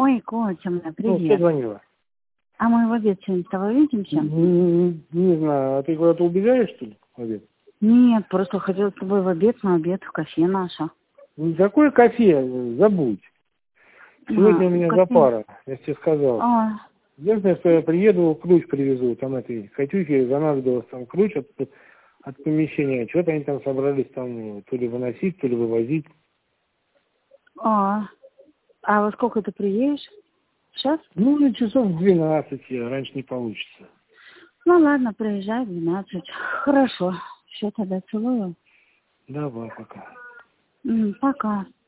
Ой, Котя моя, Ну, привет. кто звонила? А мы в обед сегодня с тобой видимся? Не знаю, а ты куда-то убегаешь, что ли, в обед? Нет, просто хотела с тобой в обед, на обед, в кафе наше. Никакое кафе, забудь. Сегодня у меня кафе. запара, я тебе сказал. Единственное, что я приеду, ключ привезу, там этой Катюхе занадобилось там ключ от помещения. Что-то они там собрались там то ли выносить, то ли вывозить. А во сколько ты приедешь? Сейчас? Ну, часов в 12, раньше не получится. Ну ладно, приезжай в 12. Хорошо. Все, тогда целую. Давай, пока. Пока.